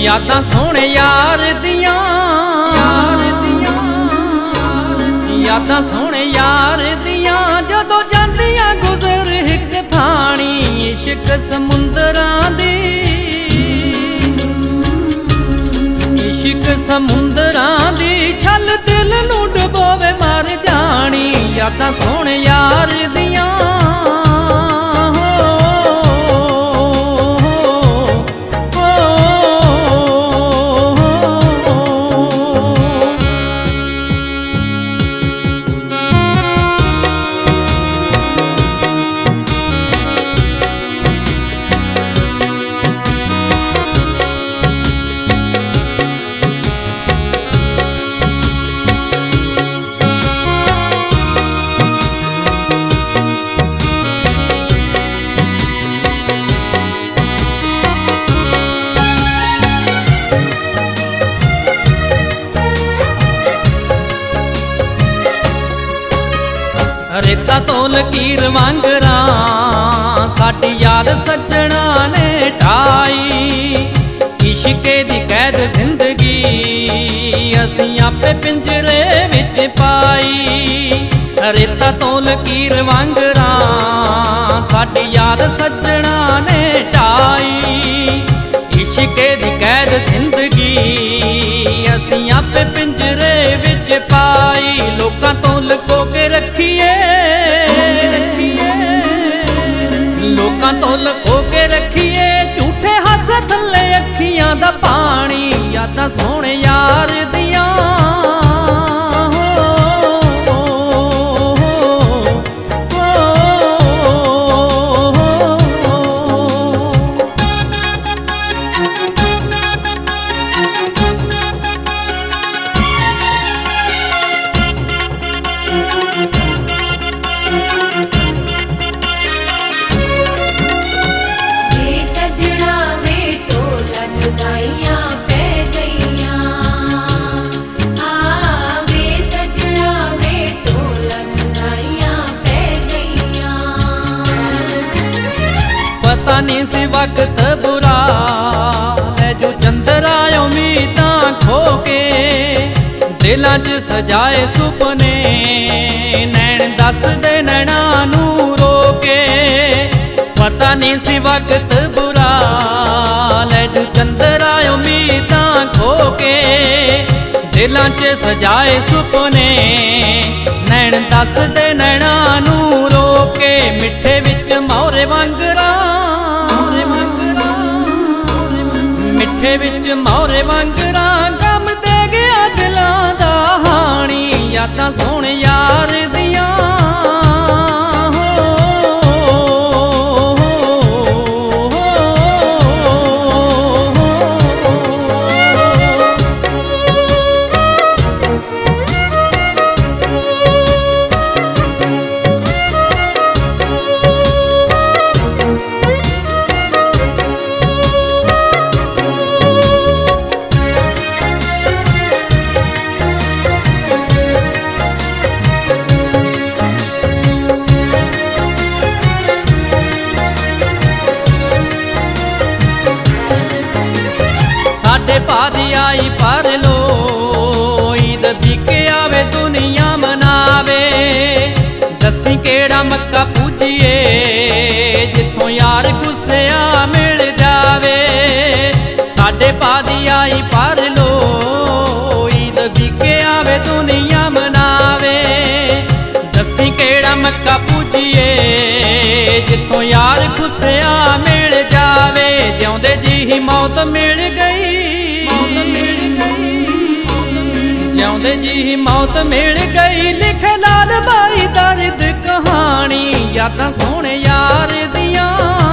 यादां सोहणे यार दियां, यादां सोहणे यार दियां जदों जांदियां गुजर हिक थाणी। इश्क समुंदरां दी, इश्क समुंदरां दी छल दिल नूं डुबोवे मर जानी। यादां सोहणे यार दियां रेता तो लकीर वांगरां साडी याद सज्जणा ने ढाई। इश्के दी कैद जिंदगी असीं आपे पिंजरे विच पाई। रेता तो लकीर वांगरां साडी याद सज्जणा ने ढाई। इश्के दी कैद जिंदगी असीं आपे पिंजरे विच पाई। लोकां तो लुको के रखिए, लोकां तो लुको के रखिए झूठे हस थल्ले अखियां दा पानी। यादां सोहणे यार दियां नी सी वक्त बुरा है जो चंद्रा उम्मीदां खो के। दिलां च सजाए सुपने नैन दस दे नैना नूं रोके। पता नहीं सी वक्त बुरा है जो चंद्रा उम्मीदां खो के। दिलां च सजाए सुपने नैन दस दे नैना नूं रोके। मिठे विच मोरे वांगरां, मिठे विच मोरे वांगरां गम दे गया दिलां दा हानी। यादां सोहणे यार दियां पादी आई पर लो ईद बीके आवे दुनिया मनावे। दसी केड़ा मक्का पूजिए जिथों यार गुस्सेआ मिल जावे। साडे पादी आई पर लो ईद बीके आवे दुनिया मनावे। दसी केड़ा मक्का पूजिए जिथों यार गुस्सेआ मिल जावे। जिउंदे जी ही मौत मिल गई, जिउंदे जी मौत मिल गई। लिख लाल बाई दर्द कहानी। यादां सोहणे यार दियां।